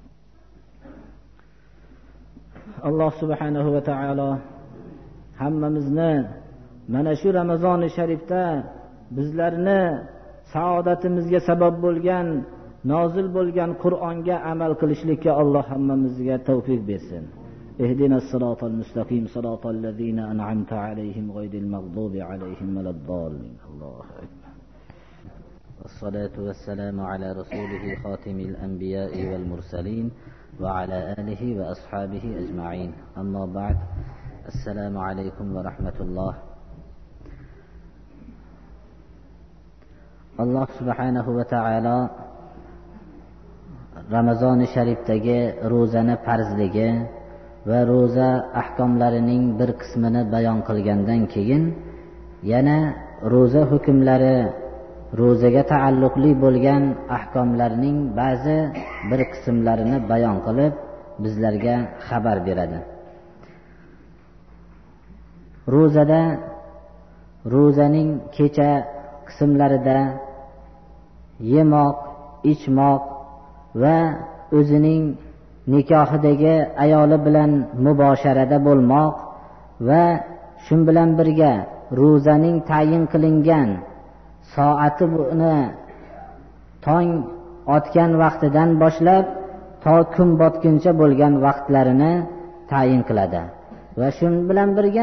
Alloh subhanahu va taolo hammamizni mana shu Ramazoni sharifda bizlarni saodatimizga sabab bo'lgan, nozil bo'lgan Qur'onga amal qilishlikka Alloh hammamizga tavfiq bersin. Ihdinas siratal mustaqim, siratal ladzina an'amta alayhim ghayril maghdubi alayhim waladdallin. Allohu akbar. Wassalatu wassalamu ala rasulih khatimil anbiya'i wal mursalin va ala alihi va ashabihi ajma'in. Amma ba'd. Assalomu alaykum va rahmatulloh. Alloh subhanahu va taolo Ramazon sharifdagi ro'zani farzligi va ro'za ahkomlarining bir qismini bayon qilgandan keyin yana ro'za hukmlari, ro'zaga taalluqli bo'lgan ahkomlarning ba'zi bir qismlarini bayon qilib bizlarga xabar beradi. Ro'zada, ro'zaning kecha qismlarida yemoq, ichmoq va o'zining nikohidagi ayoli bilan mubosharada bo'lmoq va shun bilan birga ro'zaning tayin qilingan soati buni tong otgan vaqtidan boshlab to kun botguncha bo'lgan vaqtlarini tayin qiladi. Va shun bilan birga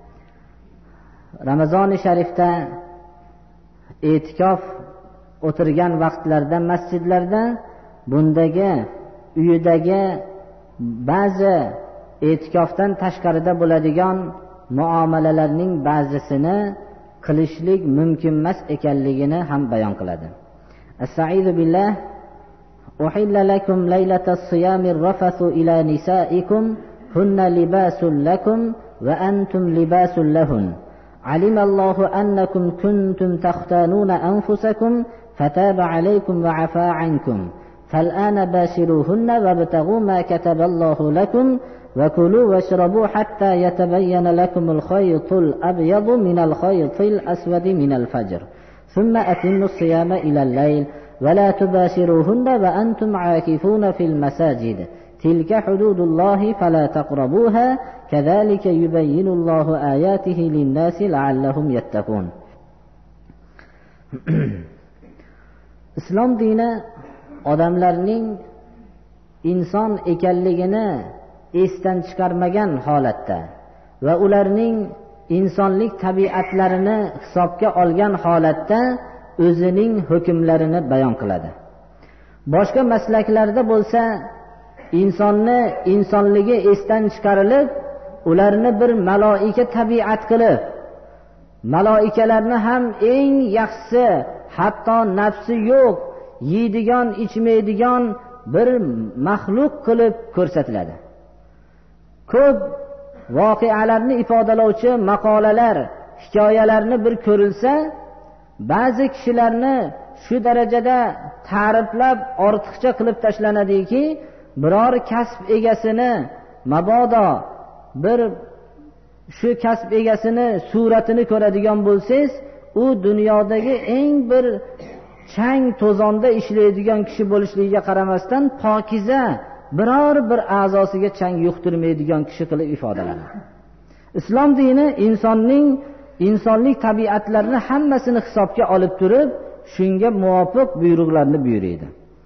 Ramazon sharifda e'tikof o'tirgan vaqtlarda masjidlarda bundagi uyidagi ba'zi e'tikofdan tashqarida bo'ladigan muomalalarning ba'zisini qilishlik mumkin emas ekanligini ham bayon qiladi. As-sa'idu billah uhilla lakum laylatas siyamir rafathu ila nisaikum hunna libasul lakum wa antum libasul lahun. علم الله أنكم كنتم تختانون أنفسكم فتاب عليكم وعفى عنكم فالآن باشروهن وابتغوا ما كتب الله لكم وكلوا واشربوا حتى يتبين لكم الخيط الأبيض من الخيط الأسود من الفجر ثم أتموا الصيام إلى الليل ولا تباشروهن وأنتم عاكفون في المساجد تلك حدود الله فلا تقربوها كذلك يبين الله آياته للناس لعلهم يتقون. Islom dini odamlarning inson ekanligini esdan chiqarmagan holatda va ularning insonlik tabiatlarini hisobga olgan holatda o'zining hukmlarini bayon qiladi. Boshqa maslaklarda bo'lsa insonni insonligi esdan chiqarilib, ularni bir maloika tabiat qilib, maloikalarni ham eng yaxshisi, hatto nafsi yo'q, yeydigan, ichmaydigan bir maxluq qilib ko'rsatiladi. Ko'p voqealarni ifodalovchi maqolalar, hikoyalarni bir ko'rilsa, ba'zi kishilarni shu darajada ta'riflab ortiqcha qilib tashlanadiki, biror kasb egasini mabodo bir shu kasb egasini suratini ko'radigan bo'lsangiz, u dunyodagi eng bir chang to'zonda ishlaydigan kishi bo'lishligiga qaramasdan pokiza biror bir a'zosiga chang yuqtirmaydigan kishi qilib ifodalanadi. Islom dini insonning insonlik tabiatlarini hammasini hisobga olib turib, shunga muvofiq buyruqlarni buyuradi.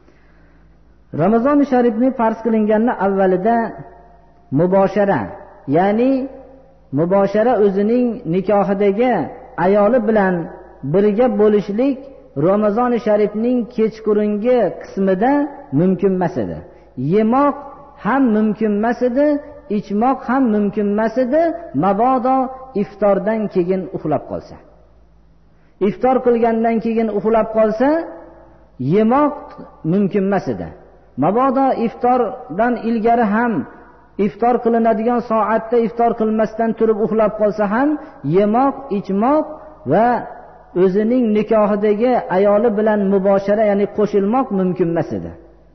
Ramazon sharifning farz qilinganini avvalida muboshara, ya'ni muboshara o'zining nikohidagi ayoli bilan birga bo'lishlik Ramazon sharifning kechqurungi qismida mumkin emas edi. Yemoq ham mumkin emas edi, ichmoq ham mumkin emas edi, mabodo iftordan keyin uxlab qolsa. Iftor qilgandan keyin uxlab qolsa, yemoq mumkin emas edi. Mabodo iftordan ilgari ham iftor qilinadigan soatda iftor qilmasdan turib uxlab qolsa ham yemoq, ichmoq va o'zining nikohidagi ayoli bilan muboshara, ya'ni qo'shilmoq mumkin emas edi.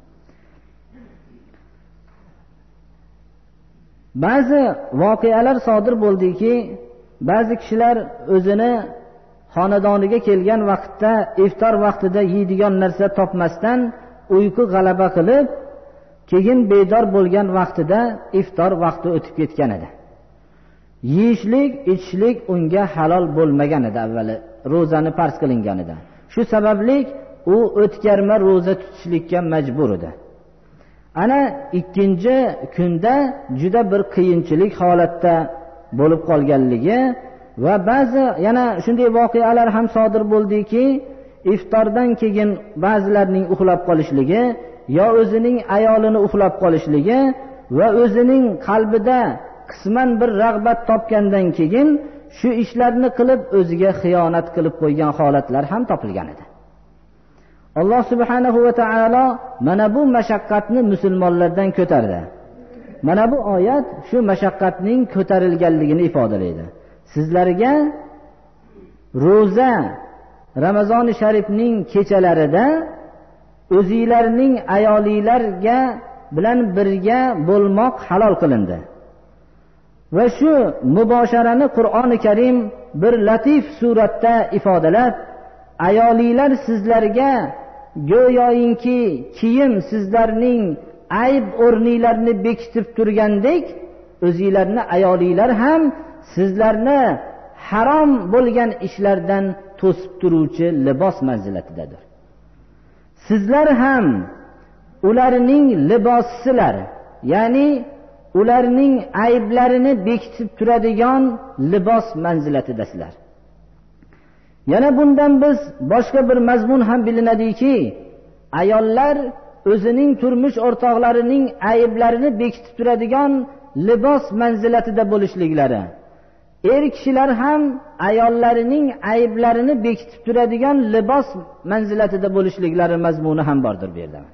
Ba'zi voqealar sodir bo'ldiki, ba'zi kishilar o'zini xonadoniga kelgan vaqtda iftor vaqtida yeydigan narsa topmasdan uyqu g'alaba qilib, keyin bedor bo'lgan vaqtida iftor vaqti o'tib ketgan edi. Yeyishlik, ichishlik unga halol bo'lmagan edi avvali ro'zani farz qilinganida. Shu sababli u o'tkarma ro'za tutishlikka majbur edi. Ana ikkinchi kunda juda bir qiyinchilik holatda bo'lib qolganligi va ba'zi yana shunday voqealar ham sodir bo'ldiki, iftordan keyin ba'zilarning uxlab qolishligi yo o'zining ayolini uxlab qolishligi va o'zining qalbida qisman bir rag'bat topgandan keyin shu ishlarni qilib o'ziga xiyonat qilib qo'ygan holatlar ham topilgan edi. Alloh subhanahu va taolo mana bu mashaqqatni musulmonlardan ko'tardi. Mana bu oyat shu mashaqqatning ko'tarilganligini ifodalaydi. Sizlarga ro'za Ramazon-i Sharifning kechalarida o'zingizlarning ayolingizlarga bilan birga bo'lmoq halol qilindi. Va shu mubosharani Qur'oni Karim bir latif suratda ifodalab, ayolinglar sizlarga go'yoyinki kiyim sizlarning ayb o'rninglarni bekitib turgandek, o'zingizlarni ayolinglar ham sizlarni harom bo'lgan ishlardan to'sib turuvchi libos manzilatidadir. Sizlar ham ularning libosisilar, ya'ni ularning ayblarini bekitib turadigan libos manzilatidasizlar. Yana bundan biz boshqa bir mazmun ham bilinadiki, ayollar o'zining turmush o'rtoqlarining ayblarini bekitib turadigan libos manzilatida bo'lishliklari, er kishilar ham ayollarining ayblarini bekitib turadigan libos manzilatida bo'lishliklari mazmuni ham bordir bu yerda.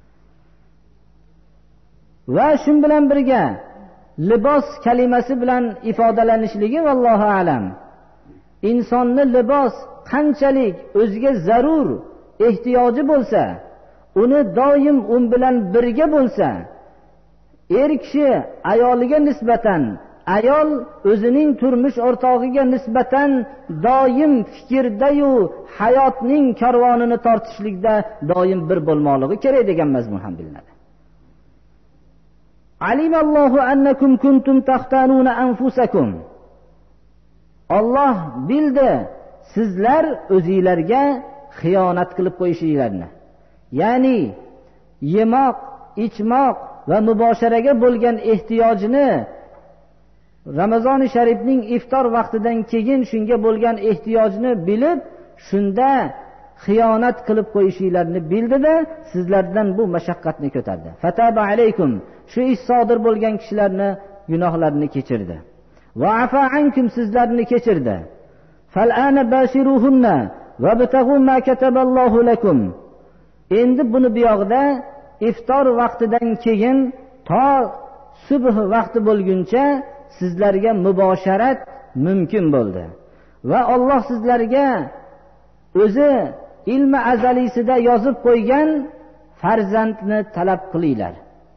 Va shun bilan birga libos kalimasi bilan ifodalanishligi vallohu alam, insonni libos qanchalik o'ziga zarur ehtiyoji bo'lsa, uni doim un bilan birga bo'lsa, er kishi ayoliga nisbatan, ayol o'zining turmush o'rtog'iga nisbatan doim fikrda-yu hayotning karvonini tortishlikda doim bir bo'lmoqligi kerak degan mazmun ham bilinadi. Alimallohu annakum kuntum taxtanuna anfusakum. Alloh bildi sizlar o'zingizlarga xiyonat qilib qo'yishinglarni. Ya'ni yemoq, ichmoq va mubosharaga bo'lgan ehtiyojini Ramazon-i Sharifning iftor vaqtidan keyin shunga bo'lgan ehtiyojni bilib, shunda xiyonat qilib qo'yishinglarni bildida sizlardan bu mashaqqatni ko'tardi. Fataba alaykum, shu ish sodir bo'lgan kishilarni gunohlarini kechirdi. Va afa ankum, sizlarni kechirdi. Fal'ana bashiruhunna wabtaghu ma kataballohu lakum. Endi buni buyog'ida iftor vaqtidan keyin to subh vaqti bo'lguncha sizlarga mubosharat mumkin bo'ldi. Va Alloh sizlarga o'zi ilmi azalisida yozib qo'ygan farzandni talab qilinglar.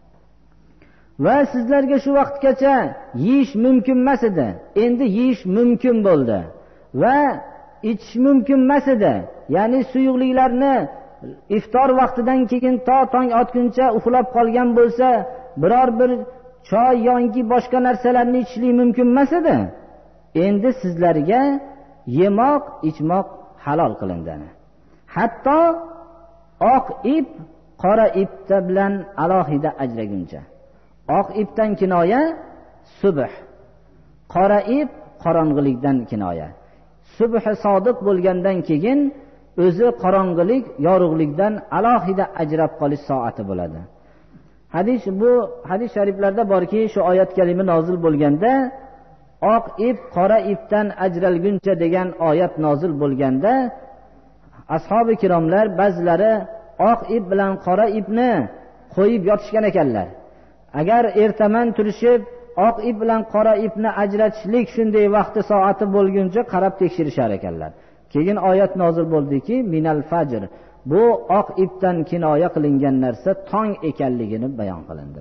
Va sizlarga shu vaqtgacha yeyish mumkin emas edi, endi yeyish mumkin bo'ldi. Va ichish mumkin emas edi, ya'ni suyuqliklarni iftor vaqtidan keyin to tong otguncha uxlab qolgan bo'lsa, biror bir choy yoki boshqa narsalarni ichishlik mumkin emas edi. Endi sizlarga yemoq, ichmoq halol qilindi. Hatto oq ip qora ip bilan alohida ajraguncha. Oq ipdan kinoya subh, qora ip qorong'ilikdan kinoya. Subh sodiq bo'lgandan keyin o'zi qorong'ilik, yorug'likdan alohida ajrab qolish soati bo'ladi. Hadis bu hadis shariflarda borki, shu oyat kalima nozil bo'lganda oq ip qora ipdan ajralguncha degan oyat nozil bo'lganda ashabi kiromlar ba'zilari oq ip bilan qora ipni qo'yib yotishgan ekanlar. Agar ertaman turishib oq ip bilan qora ipni ajratishlik shunday vaqti soati bo'lguncha qarab tekshirishar ekanlar. keyin oyat nozil bo'ldiki, minal fajr. Bu oq ipdan kinoya qilingan narsa tong ekanligini bayon qilindi.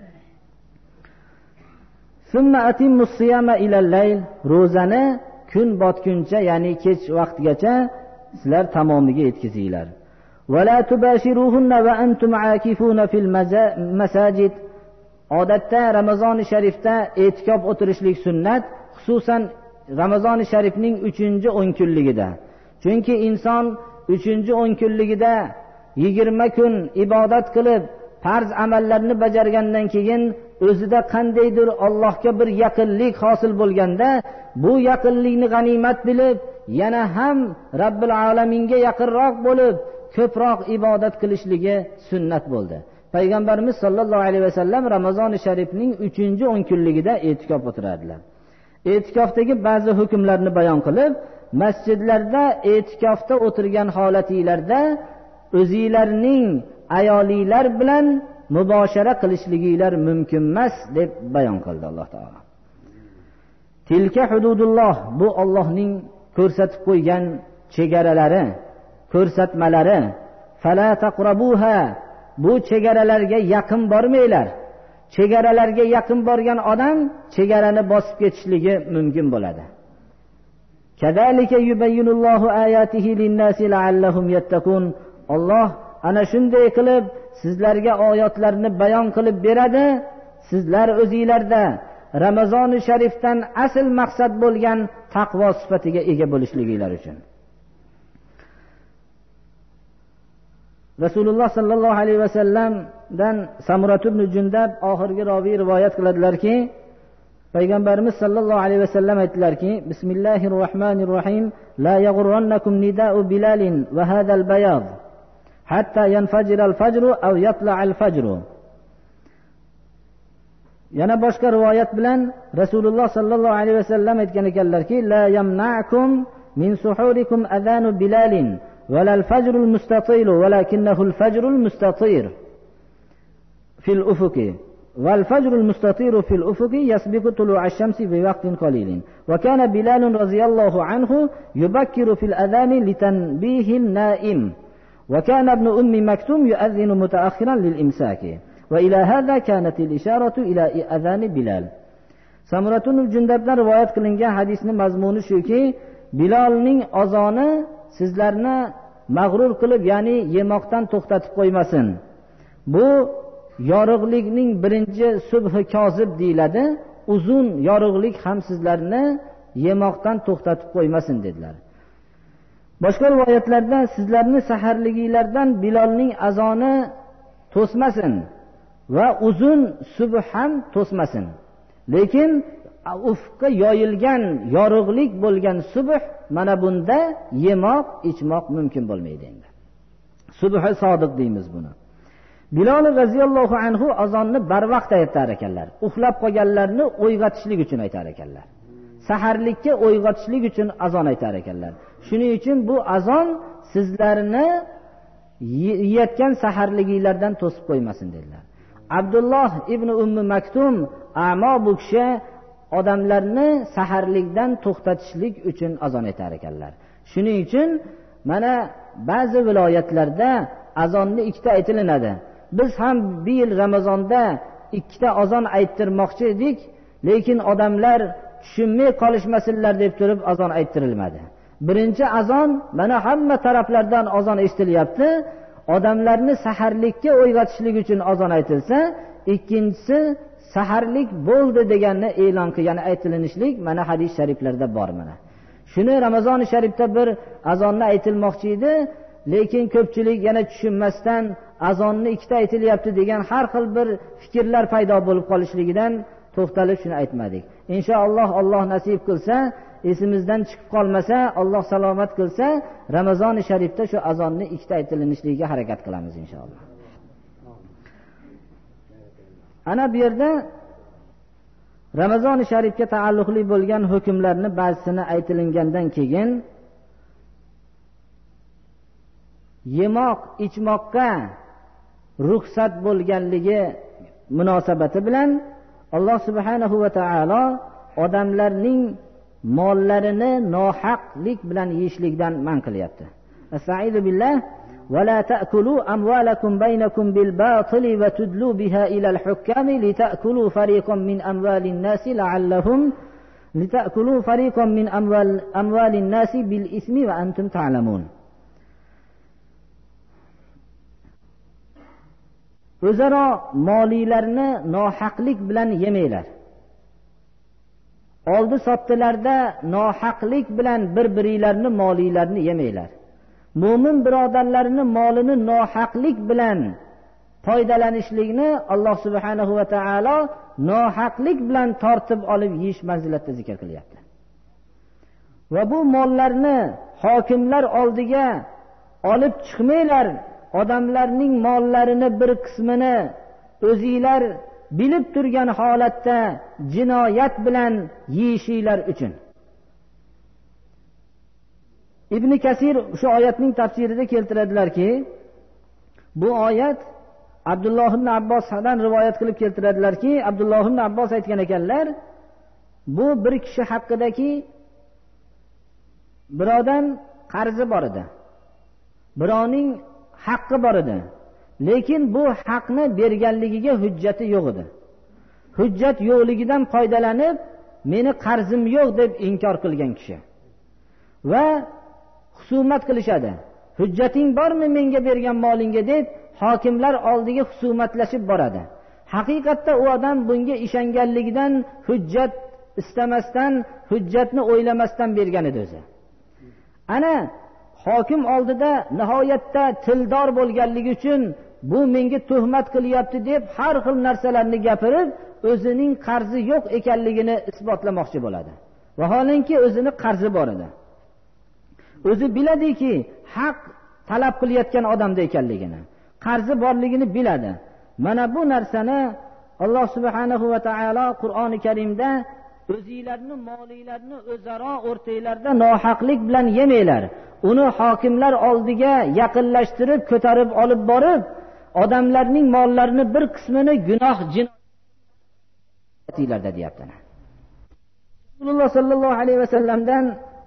Summa atimmus siyama ilal layl. Ro'zani kun botguncha, ya'ni kech vaqtgacha sizlar tamomiga yetkazinglar. Va la tubashiruhunna va antum aakifuna fil masajid. Odatda Ramazon-i Sharifda e'tikof o'tirishlik sunnat, xususan Ramazon-i Sharifning uchinchi o'n kunligida. Chunki inson uchinchi o'n kunligida yigirma kun ibodat qilib, farz amallarni bajargandan keyin o'zida qandaydir Allohga bir yaqinlik hosil bo'lganda, bu yaqinlikni g'animat bilib, yana ham Robbil alaminga yaqinroq bo'lib, ko'proq ibodat qilishligi sunnat bo'ldi. Payg'ambarimiz sollallohu alayhi vasallam Ramazon-i Sharifning uchinchi o'n kunligida e'tikof o'tiradilar. E'tikofdagi ba'zi hukmlarni bayon qilib, masjidlarda e'tikofda o'tirgan holatinglarda o'zingizlarning ayolinglar bilan muboshara qilishliginglar mumkin emas deb bayon qildi Alloh taolo. Tilka hududulloh, bu Allohning ko'rsatib qo'ygan chegaralari, ko'rsatmalari. Fala taqrabuha, bu chegaralarga yaqin bormanglar. Chegaralarga yaqin borgan odam chegarani bosib ketishligi mumkin bo'ladi. Kadalika yubayyinullohu ayatihi lin-nasi la'allahum yattaqun. Alloh ana shunday qilib sizlarga oyatlarni bayon qilib beradi. Sizlar o'zingizlarda Ramazon-i Sharifdan asl maqsad bo'lgan taqvo sifatiga ega bo'lishliginglar uchun. Rasululloh sallallohu alayhi vasallamdan Samurat ibn Jundab oxirgi raviy rivoyat qiladilarki, Payg'ambarimiz sallallohu alayhi vasallam aytdilarki, Bismillahir rohmanir rohim, la yaghurrannakum nida'u Bilalin va hadal bayad hatta yanfajira al-fajr aw yatla al-fajr. Yana boshqa rivoyat bilan Rasululloh sallallohu alayhi vasallam aytgan ekanlarki, la yamna'kum min suhurikum adhanu Bilalin wala al-fajr al-mustatil walakinahu al-fajr al-mustatir fi al-ufuq wal-fajr al-mustatir fi al-ufuq yasbiqu tulu' ash-shamsi bi waqtin qalilin wa kana Bilal radhiyallahu anhu yubakkiru fi al-adhan litanbihi an-na'im wa kana ibn ummi maktum yu'adhdhinu mutaakhiran lil-imsak wa ila hadha kanat al-isharatu ila adhan Bilal. Samuratun al-Jundabdan rivoyat qilingan hadisning mazmuni shuki, Bilalning azoni sizlarni mag'rur qilib, ya'ni yemoqdan to'xtatib qo'ymasin. Bu yorug'likning birinchi subhi kozib deyiladi. Uzun yorug'lik ham sizlarni yemoqdan to'xtatib qo'ymasin dedilar. Boshqa rivoyatlarda sizlarni saharliginglardan Bilalning azoni to'smasin va uzun subh ham to'smasin. Lekin ufqqa yoyilgan yorug'lik bo'lgan subh, mana bunda yemoq, ichmoq mumkin bo'lmaydi endi. Subhi sodiq deymiz buni. Bilal roziyallohu anhu azonni barvaqt aytar ekanlar. Uxlab qolganlarni uyg'otishlik uchun aytar ekanlar. Saharlikka uyg'otishlik uchun azon aytar ekanlar. Shuning uchun bu azon sizlarni yeyotgan saharliginglardan to'sib qo'ymasin dedilar. Abdulloh ibn Ummi Maktum a'mo bu kishi odamlarni saharlikdan to'xtatishlik uchun azon aytar ekanlar. Shuning uchun mana ba'zi viloyatlarda azonni ikkita aytilinadi. Biz ham bir yil Ramazonda ikkita azon ayttirmoqchi edik, lekin odamlar tushunmay qolishmasinlar deb turib azon ayttirilmadi. Birinchi azon mana hamma taraflardan azon eshitilyapti. Odamlarni saharlikka uyg'otishlik uchun azon aytilsa, ikkinchisi saharlik bo'ldi deganni e'lon qilgan aytilinishlik mana hadis shariflarda bor mana. Shuni Ramazon-i Sharifda bir azonni aytilmoqchi edi, lekin ko'pchilik yana tushunmasdan azonni ikkita aytilyapti degan har xil bir fikrlar paydo bo'lib qolishligidan to'xtalib shuni aytmadik. Inshaalloh Alloh nasib qilsa, esimizdan chiqib qolmasa, Alloh salomat qilsa, Ramazon-i Sharifda shu azonni ikkita aytilinishligiga harakat qilamiz inshaalloh. Ana bu yerda Ramazon-i Sharifga taalluqli bo'lgan hukmlarni ba'zisini aytilingandan keyin yemoq, ichmoqqa ruxsat bo'lganligi munosabati bilan Alloh subhanahu va taolo odamlarning mollarini nohaqlik bilan yeyishlikdan man qilyapti. Astagfiru billah. ولا تأكلوا أموالكم بينكم بالباطل وتدلوا بها إلى الحكام لتأكلوا فريقا من أموال الناس لعلهم لتأكلوا فريقا من أموال أموال الناس بالإثم وأنتم تعلمون. O'zaro molilarni nohaqlik bilan yemanglar. Oldi sotdilarda nohaqlik bilan bir-biringlarni molilarini yemanglar. Mo'min birodarlarning molini nohaqlik bilan foydalanishlikni Alloh subhanahu va taolo nohaqlik bilan tortib olib yeyish manzilatida zikr qilyapti. Va bu mollarni hokimlar oldiga olib chiqmanglar. Odamlarning mollarini bir qismini o'zinglar bilib turgan holatda jinoyat bilan yeyishinglar uchun. Ibn Kasir shu oyatning tafsirida keltiradilarki, bu oyat Abdulloh ibn Abbosdan rivoyat qilib keltiradilarki, Abdulloh ibn Abbos aytgan ekanlar, bu bir kishi haqidagi birodan qarzi bor edi. Birovning haqqi bor edi. Lekin bu haqni berganligiga hujjati yo'q edi. Hujjat yo'qligidan foydalanib, meni qarzim yo'q deb inkor qilgan kishi. Va husumat qilishadi. Hujjating bormi menga bergan molingga deb hokimlar oldiga husumatlashib boradi. Haqiqatda u odam bunga ishonganligidan hujjat istamasdan, hujjatni o'ylamasdan bergan edi o'zi. Ana hokim oldida nihoyatda tildor bo'lganligi uchun bu menga tuhmat qilyapti deb har xil narsalarni gapirib, o'zining qarzi yo'q ekanligini isbotlamoqchi bo'ladi. Vaholanki o'zining qarzi bor edi. O'zi biladiki, haq talab qilayotgan odamda ekanligini, qarzi borligini biladi. Mana bu narsani Alloh subhanahu va taolo Qur'oni Karimda o'zingizlarni molinglarni o'zaro o'rtanglarda nohaqlik bilan yemanglar. Uni hokimlar oldiga yaqinlashtirib, ko'tarib olib borib, odamlarning mollarini bir qismini gunoh jinoyatlarda deyapti. Rasululloh sallallohu alayhi vasallamdan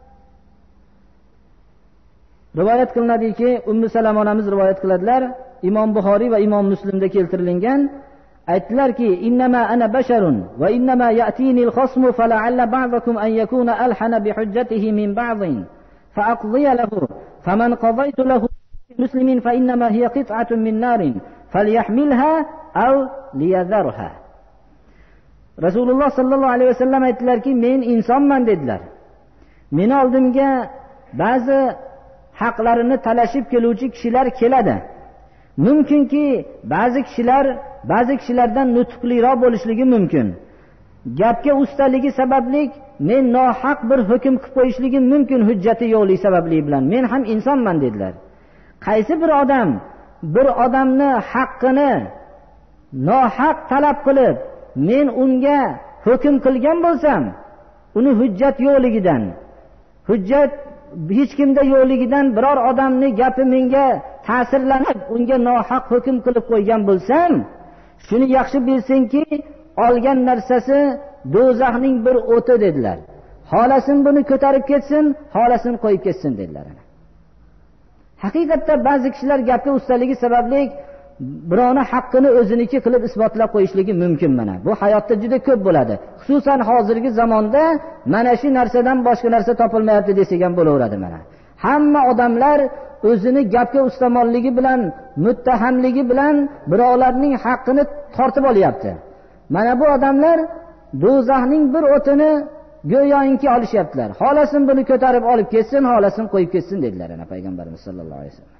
rivoyat qilinadiki, Ummu Salama onamiz rivoyat qiladilar. Imom Buxoriy va Imom Muslimda keltirilgan. Aytdilarki, innama ana basharun va innama ya'tini al-khasmu fala'alla ba'dakum an yakuna alhana bi hujjatihi min ba'dhin fa aqdiya lahu faman qadaytu lahu muslimin fa innama hiya qit'atun min narin falyahmilha aw liyadharha. Rasululloh sallallohu alayhi vasallam aytdilarki, men insonman dedilar. Meni oldimga ba'zi haqlarini talashib keluvchi kishilar keladi. Mumkinki ba'zi kishilar ba'zi kishilardan nutqliroq bo'lishligi mumkin. Gapga ustaligi sababli men nohaq bir hukm qilib qo'yishligim mumkin hujjati yo'qligi sababli bilan. Men ham insonman dedilar. Qaysi bir odam bir odamni haqqini nohaq talab qilib, men unga hukm qilgan bo'lsam, uni hujjat yo'qligidan, hujjat hech kimda yo'qligidan biror odamni gapi menga ta'sirlanib, unga nohaq hukm qilib qo'ygan bo'lsam, shuni yaxshi bilsinki, olgan narsasi do'zaxning bir o'ti dedilar. Xolasin buni ko'tarib ketsin, xolasin qo'yib ketsin dedilar. Haqiqatda ba'zi kishilar gapga ustaligi sababli birovni haqqini o'ziniki qilib isbotlab qo'yishligi mumkin. Mana bu hayotda juda ko'p bo'ladi. Xususan hozirgi zamonda mana shu narsadan boshqa narsa topilmayapti desak ham bo'laveradi. Mana hamma odamlar o'zini gapga ustamonligi bilan, muttahamligi bilan birovlarning haqqini tortib olyapti. Mana bu odamlar do'zaxning bir o'tini go'yoinki olishyaptilar. Xolasin buni ko'tarib olib ketsin, xolasin qo'yib ketsin dedilar ana payg'ambarimiz sollallohu alayhi vasallam.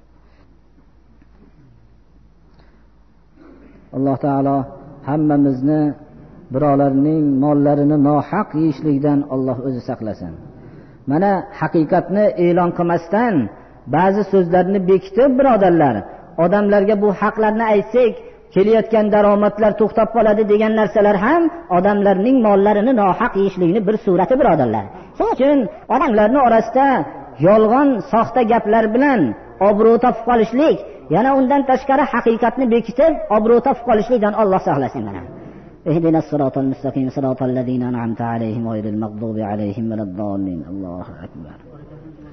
Alloh taolo hammamizni birovlarning mollarini nohaq yeyishlikdan Alloh o'zi saqlasin. Mana haqiqatni e'lon qilmasdan ba'zi so'zlarni bekitib birodarlar, odamlarga bu haqlarni aytsak, kelayotgan daromadlar to'xtab qoladi degan narsalar ham odamlarning mollarini nohaq yeyishlikni bir surati birodarlar. Shuning uchun odamlarning orasida yolg'on, soxta gaplar bilan obro' topib qolishlik, yana undan tashqari haqiqatni bekitib obro' topib qolishlikdan Alloh saqlasin mana. اهدنا الصراط المستقيم صراط الذين أنعمت عليهم غير المغضوب عليهم ولا الضالين. الله أكبر.